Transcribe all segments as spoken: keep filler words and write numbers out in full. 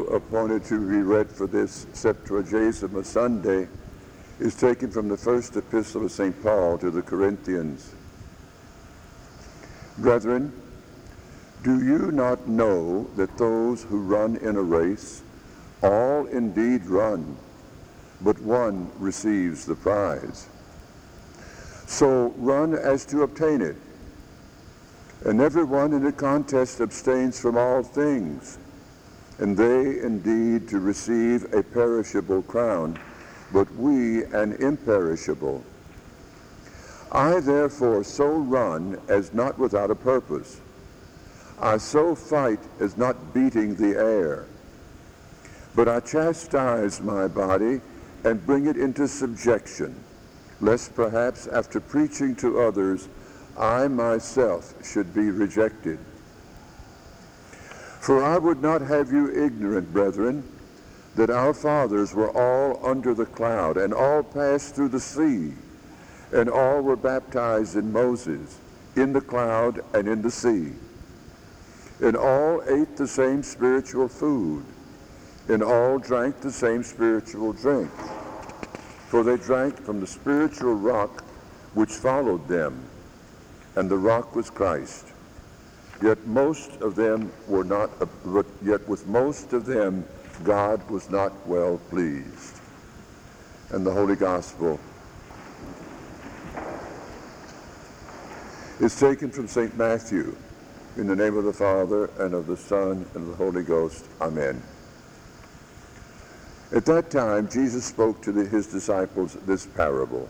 appointed to be read for this Septuagesima Sunday is taken from the first epistle of Saint Paul to the Corinthians. Brethren, do you not know that those who run in a race all indeed run, but one receives the prize? So run as to obtain it. And everyone in the contest abstains from all things, and they indeed to receive a perishable crown, but we an imperishable. I therefore so run as not without a purpose. I so fight as not beating the air. But I chastise my body and bring it into subjection, lest perhaps after preaching to others, I myself should be rejected. For I would not have you ignorant, brethren, that our fathers were all under the cloud, and all passed through the sea, and all were baptized in Moses, in the cloud and in the sea. And all ate the same spiritual food, and all drank the same spiritual drink. For they drank from the spiritual rock which followed them, and the rock was Christ. Yet most of them were not, but yet with most of them God was not well pleased. And the Holy Gospel is taken from Saint Matthew. In the name of the Father, and of the Son, and of the Holy Ghost. Amen. At that time, Jesus spoke to the, his disciples this parable.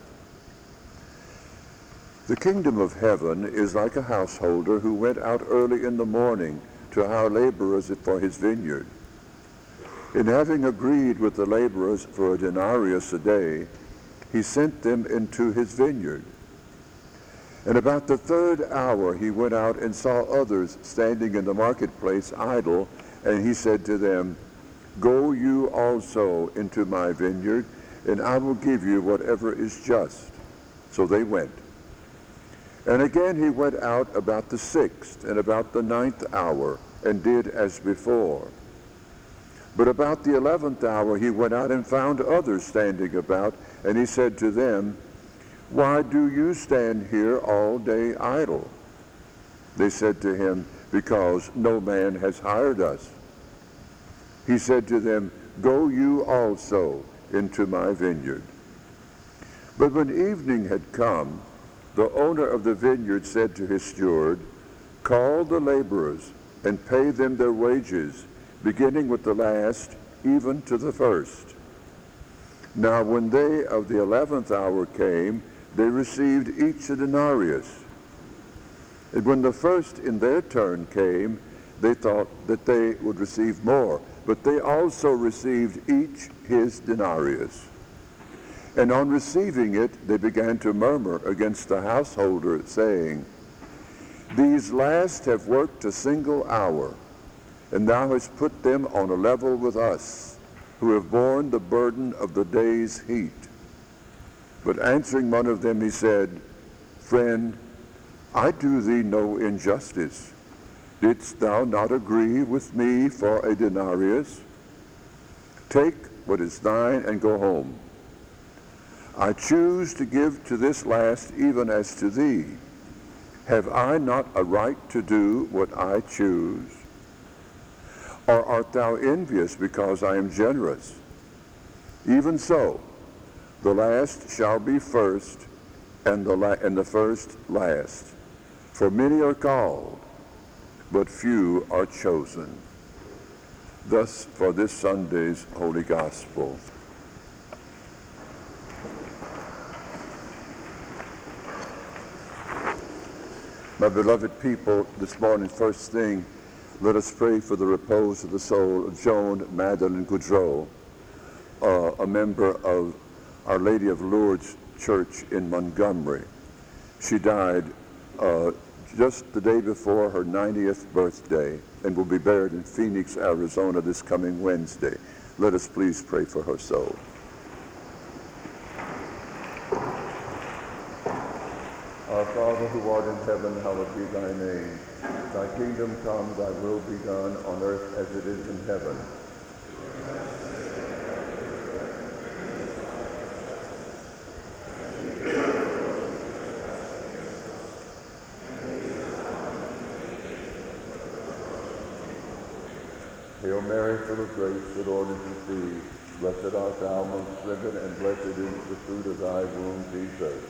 The kingdom of heaven is like a householder who went out early in the morning to hire laborers for his vineyard. And having agreed with the laborers for a denarius a day, he sent them into his vineyard. And about the third hour he went out and saw others standing in the marketplace idle, and he said to them, Go you also into my vineyard, and I will give you whatever is just. So they went. And again he went out about the sixth and about the ninth hour, and did as before. But about the eleventh hour he went out and found others standing about, and he said to them, Why do you stand here all day idle? They said to him, Because no man has hired us. He said to them, Go you also into my vineyard. But when evening had come, the owner of the vineyard said to his steward, Call the laborers and pay them their wages, beginning with the last, even to the first. Now when they of the eleventh hour came, they received each a denarius. And when the first in their turn came, they thought that they would receive more, but they also received each his denarius. And on receiving it, they began to murmur against the householder, saying, These last have worked a single hour, and thou hast put them on a level with us, who have borne the burden of the day's heat. But answering one of them, he said, Friend, I do thee no injustice. Didst thou not agree with me for a denarius? Take what is thine and go home. I choose to give to this last even as to thee. Have I not a right to do what I choose? Or art thou envious because I am generous? Even so, the last shall be first, and the, la- and the first last. For many are called, but few are chosen. Thus for this Sunday's Holy Gospel. My beloved people, this morning, first thing, let us pray for the repose of the soul of Joan Madeleine Goudreau, uh, a member of Our Lady of Lourdes Church in Montgomery. She died uh, just the day before her ninetieth birthday and will be buried in Phoenix, Arizona this coming Wednesday. Let us please pray for her soul. Our Father who art in heaven, hallowed be thy name. Thy kingdom come, thy will be done on earth as it is in heaven. Hail Mary, full of grace, the Lord is with thee. Blessed art thou amongst women, and blessed is the fruit of thy womb, Jesus.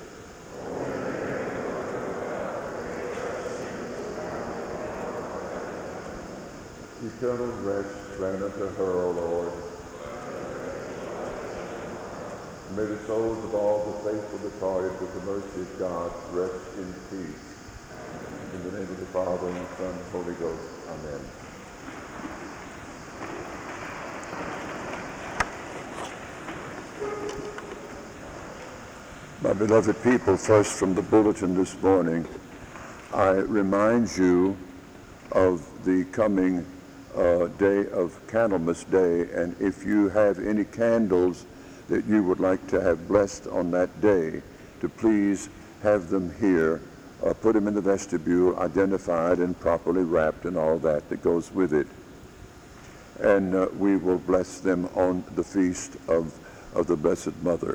Eternal rest grant unto her, O Lord. May the souls of all the faithful departed with the mercy of God rest in peace. In the name of the Father, and the Son, and the Holy Ghost. Amen. My beloved people, first from the bulletin this morning, I remind you of the coming uh, day of Candlemas Day, and if you have any candles that you would like to have blessed on that day, to please have them here, uh, put them in the vestibule, identified and properly wrapped and all that that goes with it. And uh, we will bless them on the feast of, of the Blessed Mother.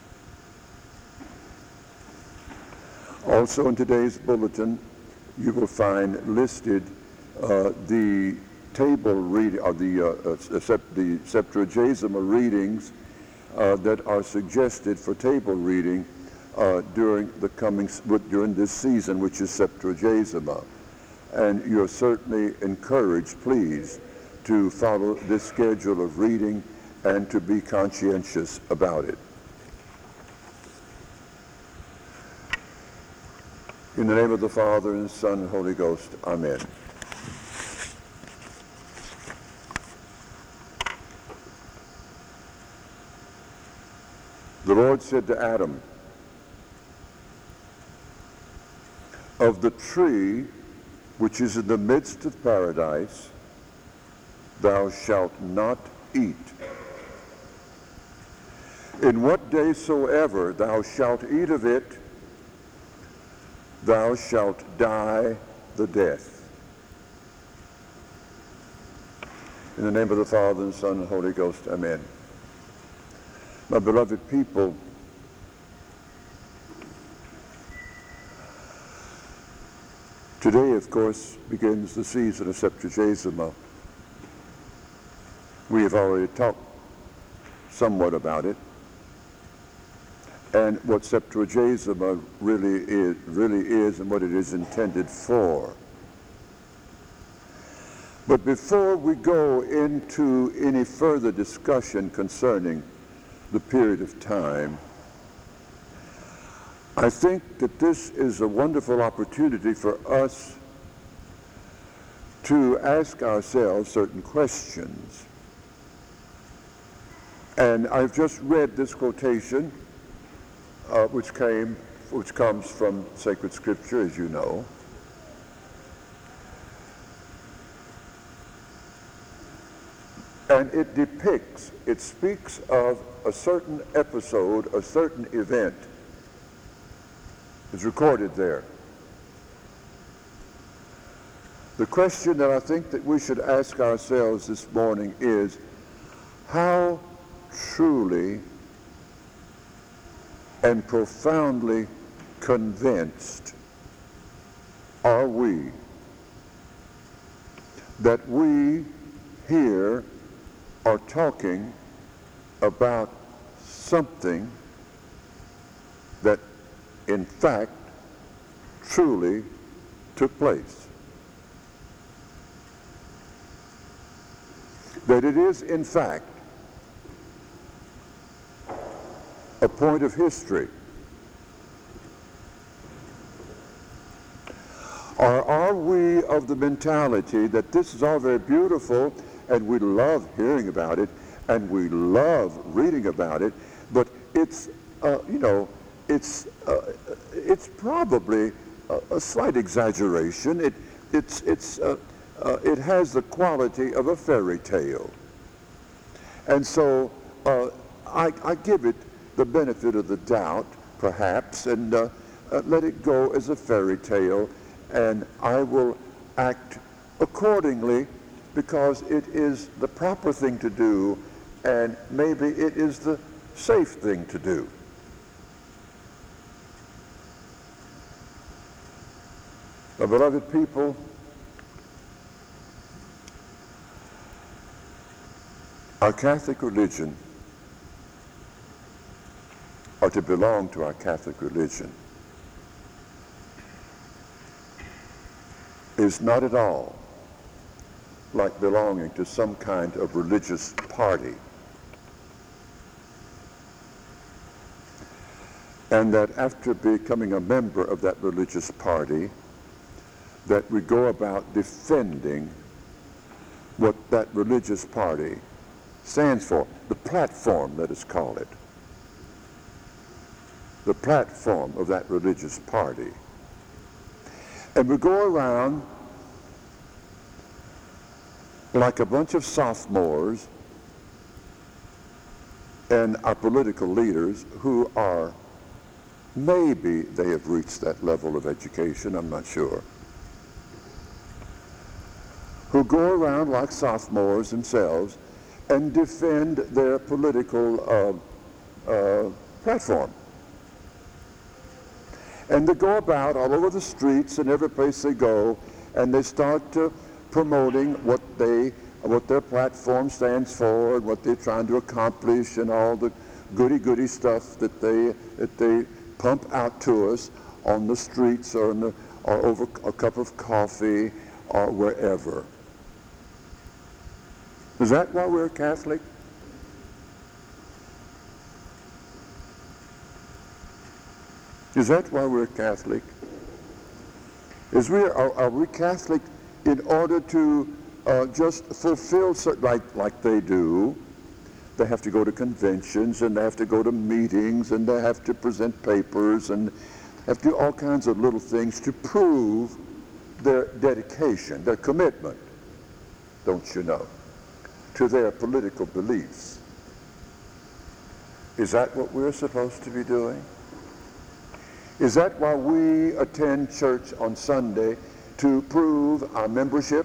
Also in today's bulletin, you will find listed uh, the table read of the, uh, uh, the Septuagesima readings uh, that are suggested for table reading uh, during the coming during this season, which is Septuagesima. And you're certainly encouraged, please, to follow this schedule of reading and to be conscientious about it. In the name of the Father, and the Son, and the Holy Ghost. Amen. The Lord said to Adam, "Of the tree which is in the midst of paradise, thou shalt not eat. In what day soever thou shalt eat of it, thou shalt die the death." In the name of the Father, and the Son, and the Holy Ghost. Amen. My beloved people, today, of course, begins the season of Septuagesima. We have already talked somewhat about it, and what Septuagesima really is, really is and what it is intended for. But before we go into any further discussion concerning the period of time, I think that this is a wonderful opportunity for us to ask ourselves certain questions. And I've just read this quotation, uh, which came, which comes from sacred scripture, as you know. And it depicts, it speaks of a certain episode, a certain event is recorded there. The question that I think that we should ask ourselves this morning is, how truly and profoundly convinced are we that we here are talking about something that in fact truly took place? That it is in fact a point of history? Or are we of the mentality that this is all very beautiful and we love hearing about it and we love reading about it, but it's, uh, you know, it's, uh, it's probably a, a slight exaggeration. It, it's, it's, uh, uh, it has the quality of a fairy tale. And so uh, I, I give it the benefit of the doubt, perhaps, and uh, uh, let it go as a fairy tale, and I will act accordingly because it is the proper thing to do, and maybe it is the safe thing to do. My beloved people, Our Catholic religion, or to belong to our Catholic religion, is not at all like belonging to some kind of religious party. And that after becoming a member of that religious party, that we go about defending what that religious party stands for, the platform, let us call it, the platform of that religious party. And we go around like a bunch of sophomores and our political leaders who are, maybe they have reached that level of education, I'm not sure, who go around like sophomores themselves and defend their political uh, uh, platform. And they go about all over the streets and every place they go, and they start uh, promoting what they, what their platform stands for and what they're trying to accomplish and all the goody-goody stuff that they that they pump out to us on the streets or in the, or over a cup of coffee or wherever. Is that why we're Catholic? Is that why we're Catholic? Is we are, are we Catholic in order to uh, just fulfill certain, like like they do? They have to go to conventions and they have to go to meetings and they have to present papers and have to do all kinds of little things to prove their dedication, their commitment, don't you know, to their political beliefs. Is that what we're supposed to be doing? Is that why we attend church on Sunday, to prove our membership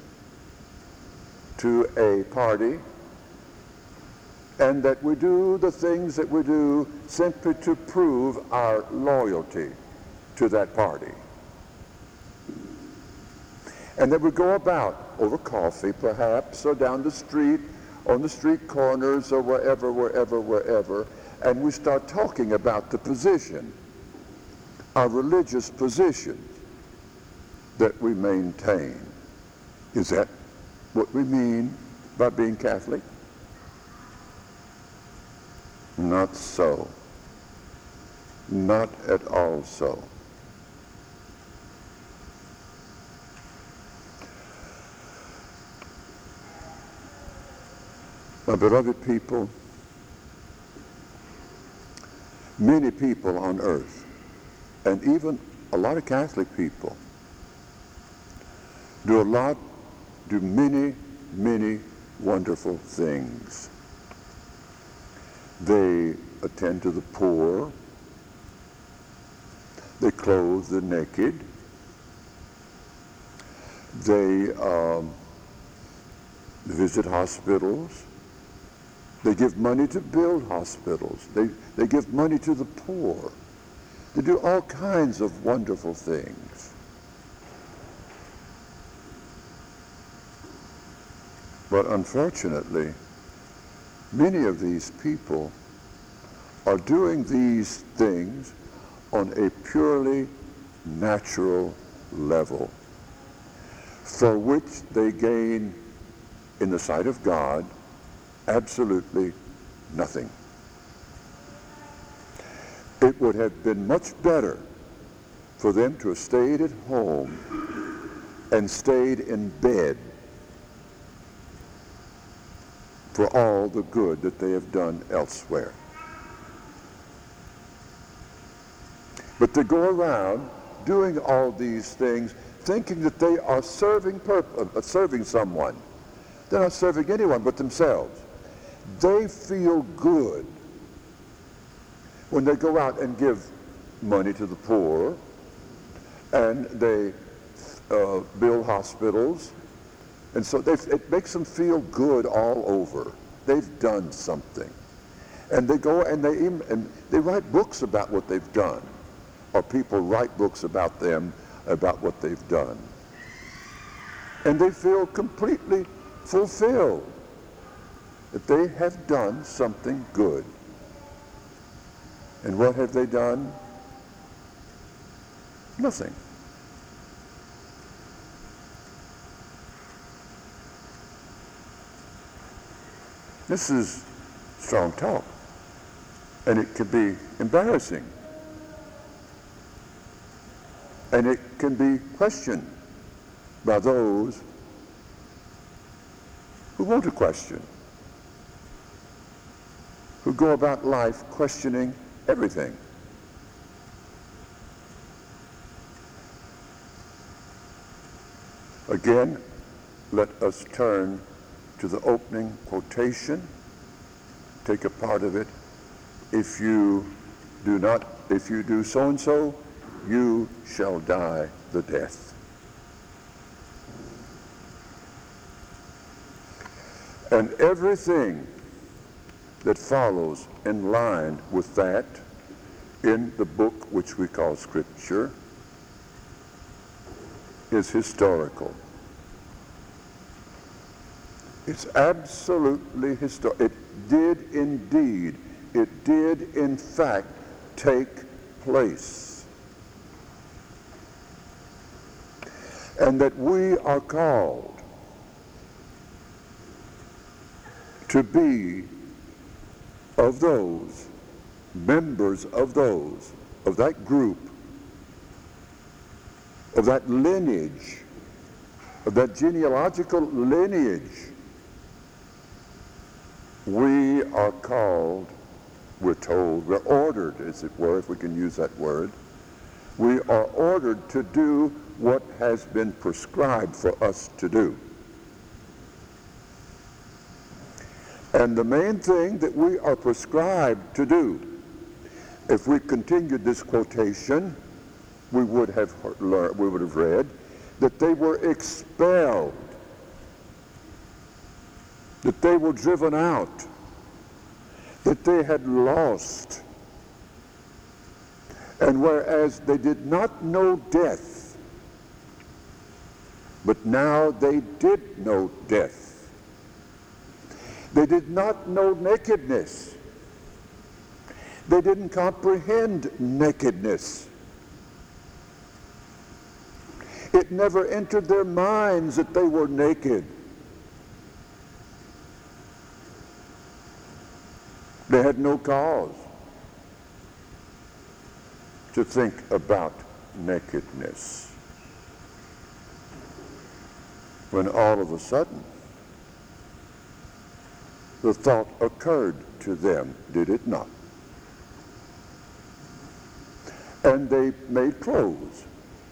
to a party, and that we do the things that we do simply to prove our loyalty to that party? And that we go about over coffee perhaps, or down the street, on the street corners, or wherever, wherever, wherever, and we start talking about the position, our religious position that we maintain. Is that what we mean by being Catholic? Not so. Not at all so. My beloved people, many people on earth, and even a lot of Catholic people, do a lot, do many, many wonderful things. They attend to the poor. They clothe the naked. They um, visit hospitals. They give money to build hospitals. They, they give money to the poor. They do all kinds of wonderful things. But unfortunately, many of these people are doing these things on a purely natural level, for which they gain, in the sight of God, absolutely nothing. It would have been much better for them to have stayed at home and stayed in bed for all the good that they have done elsewhere. But to go around doing all these things, thinking that they are serving purpose, uh, serving someone. They're not serving anyone but themselves. They feel good when they go out and give money to the poor, and they uh, build hospitals, and so they, it makes them feel good all over. They've done something, and they go and they and they write books about what they've done, or people write books about them, about what they've done, and they feel completely fulfilled. that they have done something good. And what have they done? Nothing. This is strong talk, and it can be embarrassing, and it can be questioned by those who want to question, who go about life questioning everything. Again, let us turn to the opening quotation. Take a part of it. If you do not, if you do so and so, you shall die the death. And everything that follows in line with that in the book which we call Scripture is historical. It's absolutely historical. It did indeed, it did in fact take place. And that we are called to be of those, members of those, of that group, of that lineage, of that genealogical lineage. We are called, we're told, we're ordered, as it were, if we can use that word. We are ordered to do what has been prescribed for us to do. And the main thing that we are prescribed to do, if we continued this quotation, we would have learned, we would have read that they were expelled, that they were driven out, that they had lost. And whereas they did not know death, but now they did know death. They did not know nakedness. They didn't comprehend nakedness. It never entered their minds that they were naked. They had no cause to think about nakedness. When all of a sudden, the thought occurred to them, did it not? And they made clothes.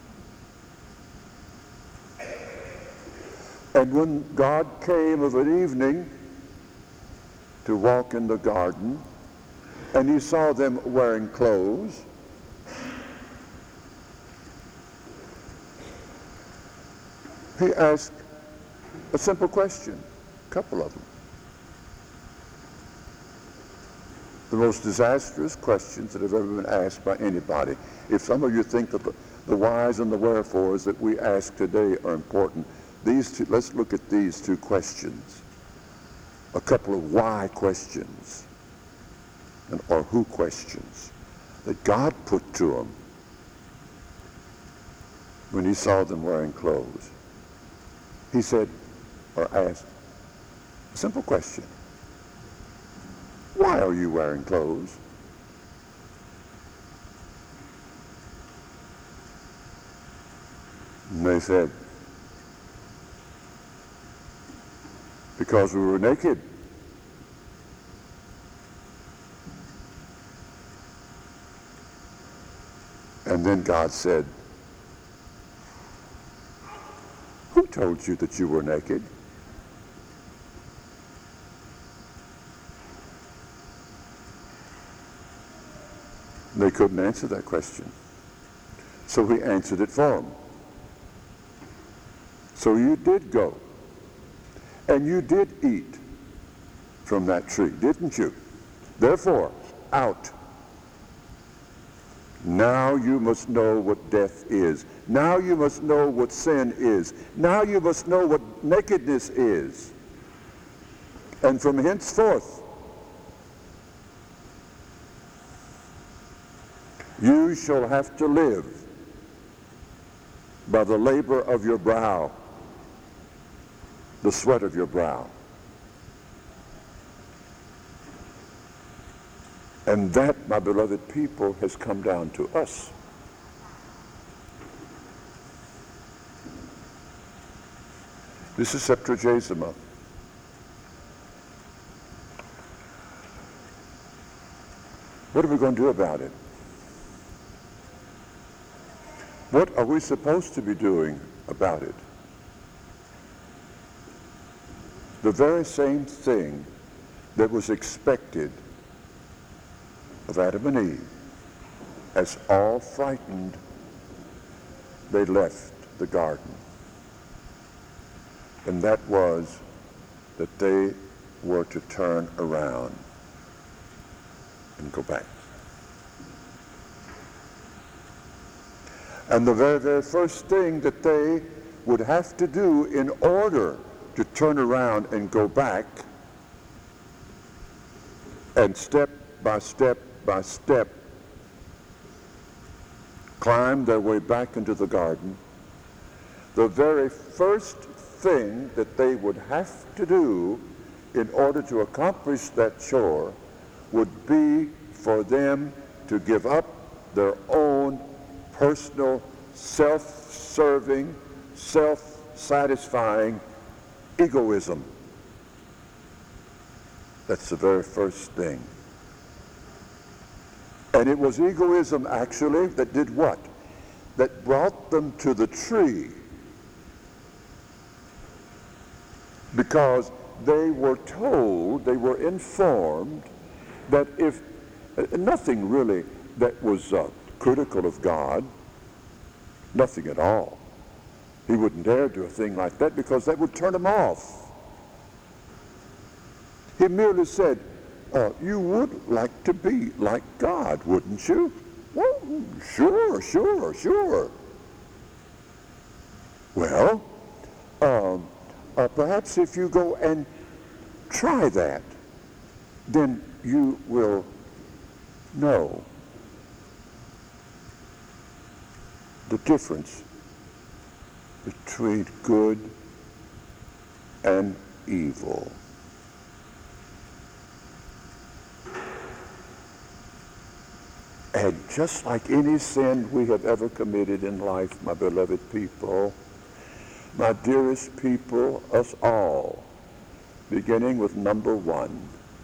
And when God came of an evening to walk in the garden, and he saw them wearing clothes, he asked a simple question, a couple of them. The most disastrous questions that have ever been asked by anybody. If some of you think that the, the whys and the wherefores that we ask today are important, these two, let's look at these two questions. A couple of why questions, and, or who questions, that God put to them when he saw them wearing clothes. He said, or asked, a simple question. Why are you wearing clothes? And they said, because we were naked. And then God said, who told you that you were naked? They couldn't answer that question. So he answered it for them. So you did go. And you did eat from that tree, didn't you? Therefore, out. Now you must know what death is. Now you must know what sin is. Now you must know what nakedness is. And from henceforth, you shall have to live by the labor of your brow, the sweat of your brow. And that, my beloved people, has come down to us. This is Septuagesima. What are we going to do about it? What are we supposed to be doing about it? The very same thing that was expected of Adam and Eve. As all frightened, they left the garden. And that was that they were to turn around and go back. And the very, very first thing that they would have to do in order to turn around and go back, and step by step by step climb their way back into the garden, the very first thing that they would have to do in order to accomplish that chore would be for them to give up their own personal, self-serving, self-satisfying egoism. That's the very first thing. And it was egoism, actually, that did what? That brought them to the tree. Because they were told, they were informed, that if uh, nothing really that was uh, critical of God, nothing at all. He wouldn't dare do a thing like that because that would turn him off. He merely said, uh, you would like to be like God, wouldn't you? Well, sure, sure, sure. Well, um, uh, perhaps if you go and try that, then you will know the difference between good and evil. And just like any sin we have ever committed in life, my beloved people, my dearest people, us all, beginning with number one,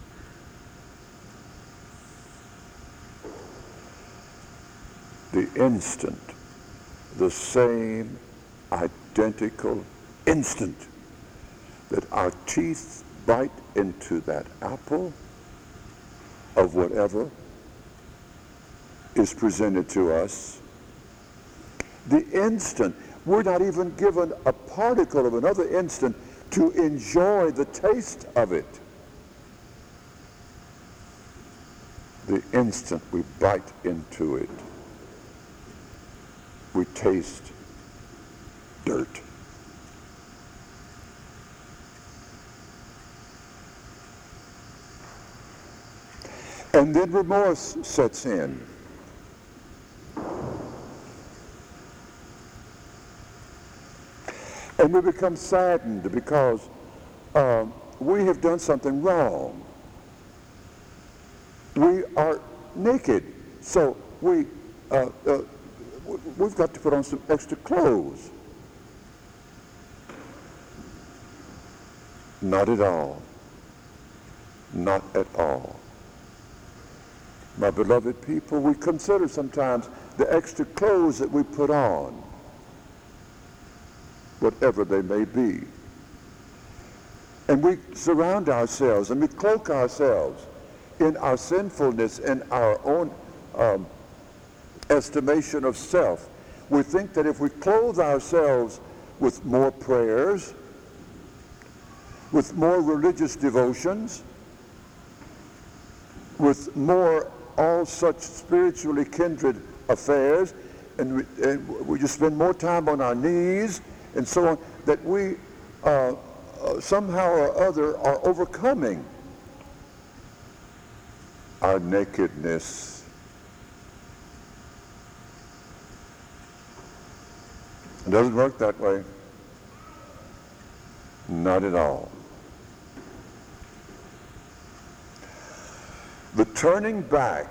the instant, the same identical instant that our teeth bite into that apple of whatever is presented to us, the instant, we're not even given a particle of another instant to enjoy the taste of it. The instant we bite into it, we taste dirt. And then remorse sets in. And we become saddened because uh, we have done something wrong. We are naked, so we, uh, uh, we've got to put on some extra clothes. Not at all. Not at all. My beloved people, we consider sometimes the extra clothes that we put on, whatever they may be. And we surround ourselves and we cloak ourselves in our sinfulness and our own um, estimation of self. We think that if we clothe ourselves with more prayers, with more religious devotions, with more all such spiritually kindred affairs, and we, and we just spend more time on our knees and so on, that we uh, uh, somehow or other are overcoming our nakedness. It doesn't work that way. Not at all. The turning back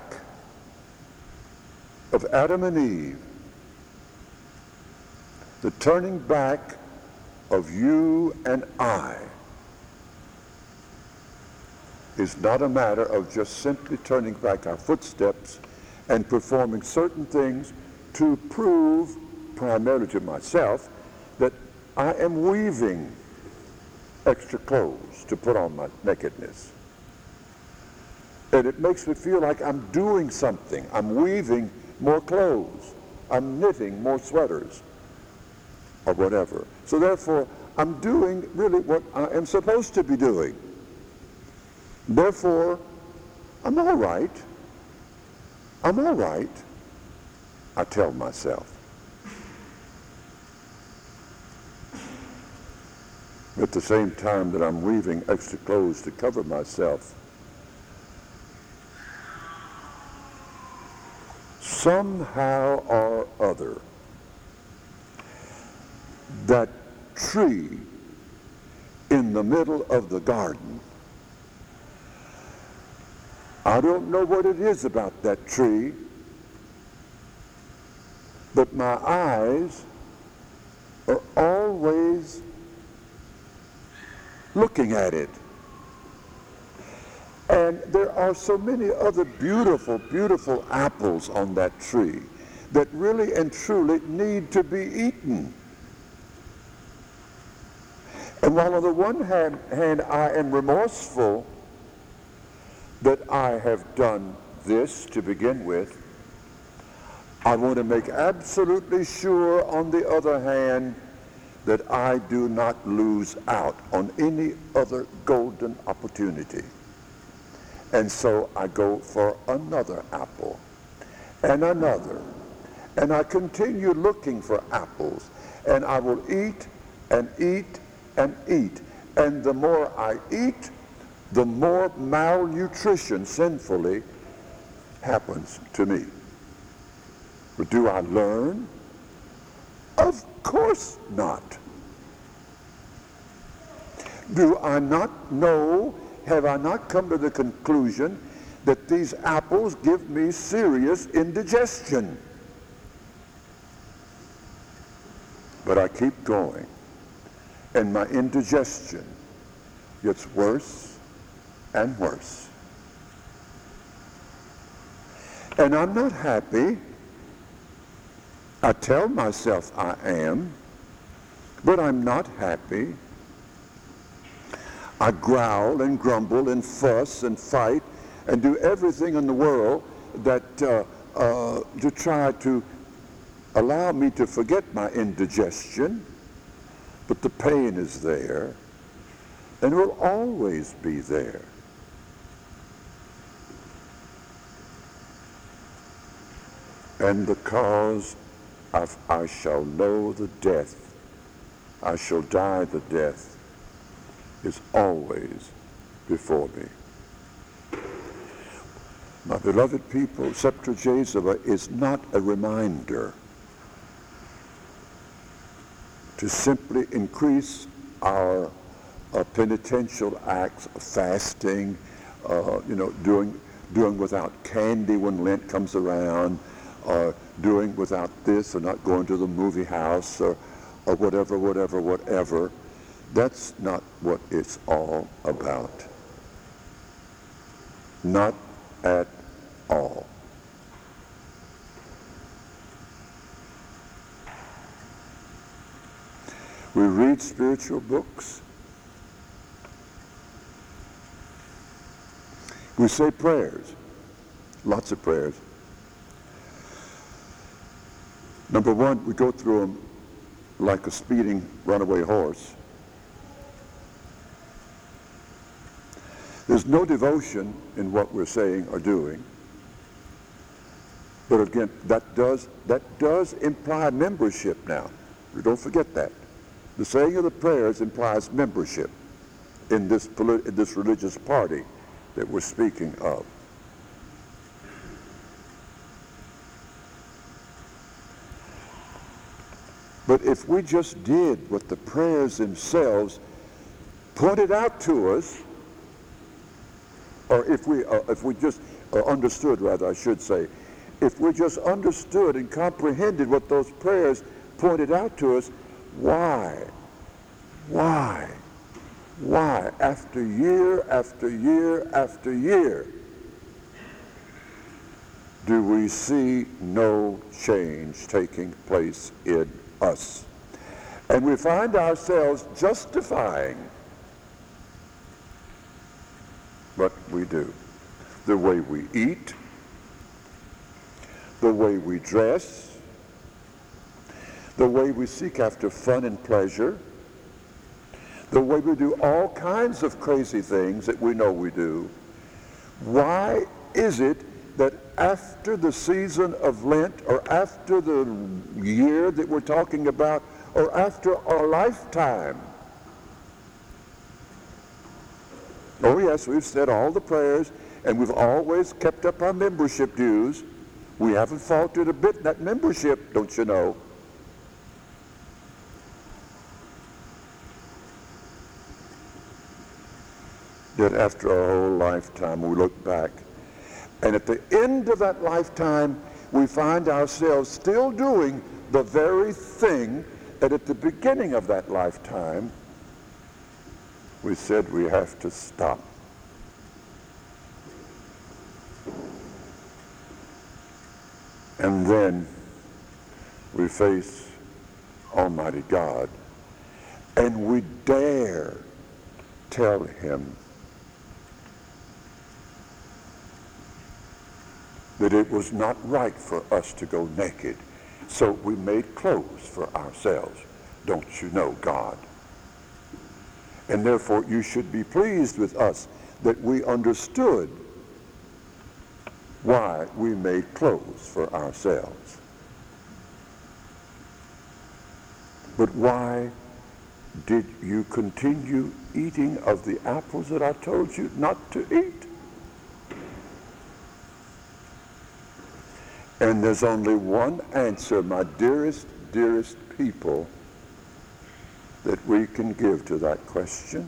of Adam and Eve, the turning back of you and I, is not a matter of just simply turning back our footsteps and performing certain things to prove, primarily to myself, that I am weaving extra clothes to put on my nakedness. And it makes me feel like I'm doing something. I'm weaving more clothes. I'm knitting more sweaters or whatever. So therefore, I'm doing really what I am supposed to be doing. Therefore, I'm all right. I'm all right, I tell myself. At the same time that I'm weaving extra clothes to cover myself, somehow or other, that tree in the middle of the garden, I don't know what it is about that tree, but my eyes are always looking at it. And there are so many other beautiful, beautiful apples on that tree that really and truly need to be eaten. And while on the one hand, hand I am remorseful that I have done this to begin with, I want to make absolutely sure on the other hand that I do not lose out on any other golden opportunity. And so I go for another apple and another. And I continue looking for apples. And I will eat and eat and eat. And the more I eat, the more malnutrition sinfully happens to me. But do I learn? Of course not. Do I not know, have I not come to the conclusion that these apples give me serious indigestion? But I keep going, and my indigestion gets worse and worse. And I'm not happy. I tell myself I am, but I'm not happy. I growl and grumble and fuss and fight and do everything in the world that uh, uh, to try to allow me to forget my indigestion, but the pain is there and will always be there. And the cause of I shall know the death, I shall die the death, is always before me. My beloved people, Septuagint is not a reminder to simply increase our uh, penitential acts of fasting, uh, you know, doing, doing without candy when Lent comes around, or doing without this, or not going to the movie house, or, or whatever, whatever, whatever. That's not what it's all about. Not at all. We read spiritual books. We say prayers, lots of prayers. Number one, we go through them like a speeding runaway horse. There's no devotion in what we're saying or doing. But again, that does, that does imply membership now. Don't forget that. The saying of the prayers implies membership. in this, polit- in this religious party that we're speaking of. But if we just did what the prayers themselves pointed out to us, or if we, uh, if we just uh, understood, rather I should say, if we just understood and comprehended what those prayers pointed out to us, why, why, why, after year after year after year, do we see no change taking place in us? And we find ourselves justifying what we do. The way we eat, the way we dress, the way we seek after fun and pleasure, the way we do all kinds of crazy things that we know we do. Why is it that after the season of Lent, or after the year that we're talking about, or after our lifetime, oh yes, we've said all the prayers, and we've always kept up our membership dues. We haven't faltered a bit in that membership, don't you know? That after our whole lifetime we look back, and at the end of that lifetime we find ourselves still doing the very thing that at the beginning of that lifetime we said we have to stop. And then we face Almighty God, and we dare tell him that it was not right for us to go naked, so we made clothes for ourselves. Don't you know, God? And therefore you should be pleased with us that we understood why we made clothes for ourselves. But why did you continue eating of the apples that I told you not to eat? And there's only one answer, my dearest, dearest people, that we can give to that question.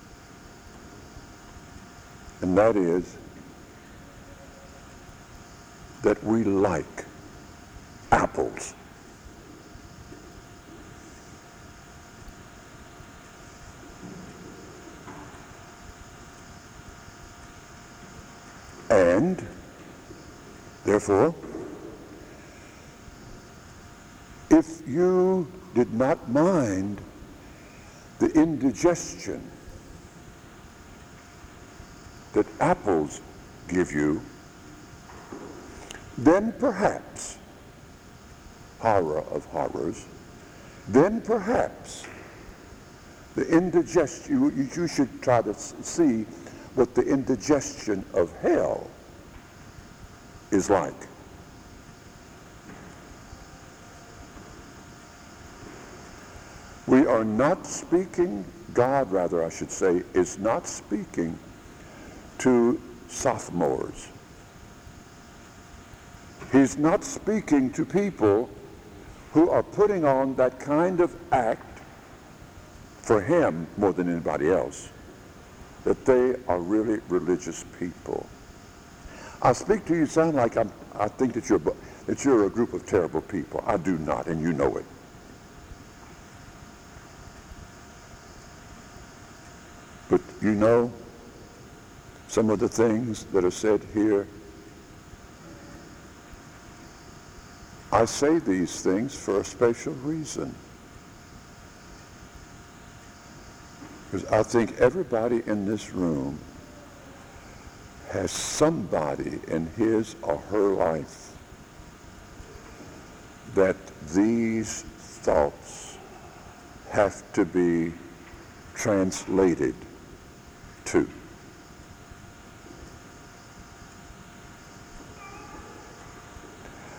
And that is that we like apples. And therefore, if you did not mind the indigestion that apples give you, then perhaps, horror of horrors, then perhaps the indigestion, you, you should try to see what the indigestion of hell is like. We are not speaking, God rather I should say, is not speaking to sophomores. He's not speaking to people who are putting on that kind of act for him more than anybody else, that they are really religious people. I speak to you, sound like I'm, I think that you're, that you're a group of terrible people. I do not, and you know it. But you know, some of the things that are said here, I say these things for a special reason. Because I think everybody in this room has somebody in his or her life that these thoughts have to be translated to.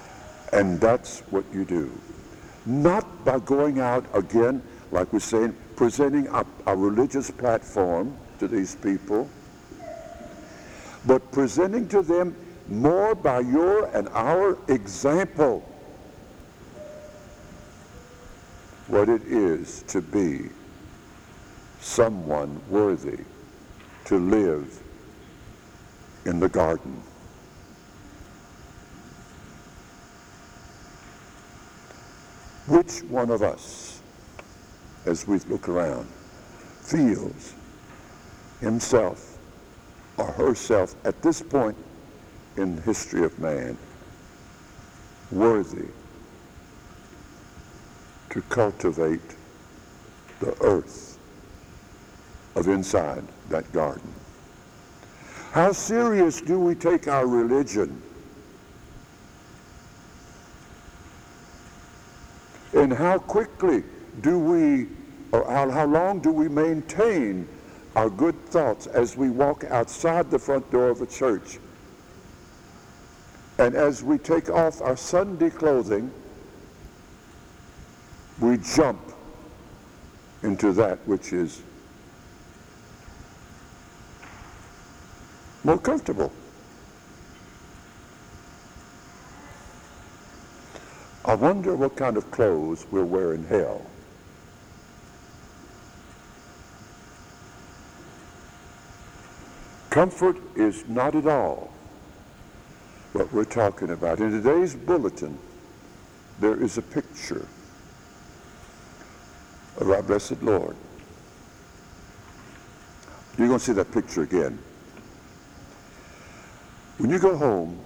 And that's what you do. Not by going out again, like we're saying, presenting a, a religious platform to these people, but presenting to them more by your and our example what it is to be someone worthy to live in the garden. Which one of us, as we look around, feels himself or herself at this point in the history of man worthy to cultivate the earth of inside that garden? How serious do we take our religion? And how quickly do we, or how, how long do we maintain our good thoughts as we walk outside the front door of a church? And as we take off our Sunday clothing, we jump into that which is more comfortable. I wonder what kind of clothes we'll wear in hell. Comfort is not at all what we're talking about. In today's bulletin, there is a picture of our blessed Lord. You're going to see that picture again. When you go home,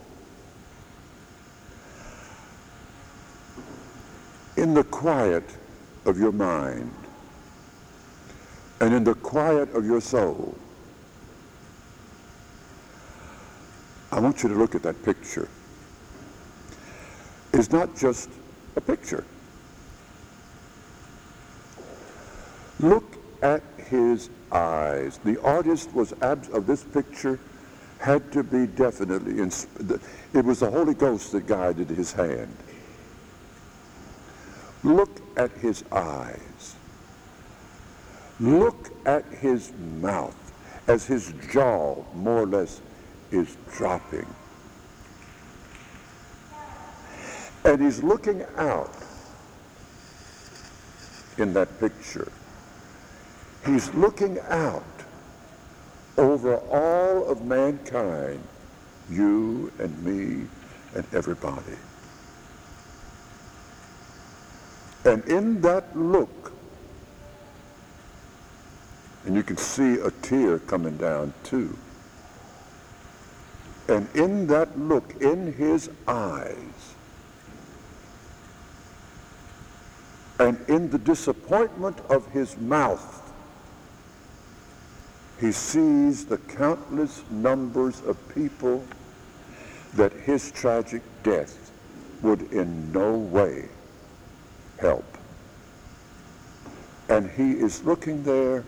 in the quiet of your mind and in the quiet of your soul, I want you to look at that picture. It's not just a picture. Look at his eyes. The artist was abs- of this picture had to be definitely, insp- it was the Holy Ghost that guided his hand. Look at his eyes. Look at his mouth as his jaw more or less is dropping. And he's looking out in that picture. He's looking out over all of mankind, you and me and everybody. And in that look, and you can see a tear coming down too, and in that look, in his eyes, and in the disappointment of his mouth, he sees the countless numbers of people that his tragic death would in no way help. And he is looking there,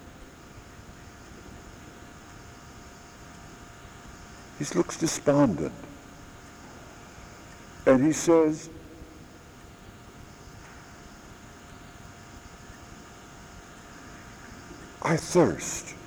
he looks despondent, and he says, I thirst.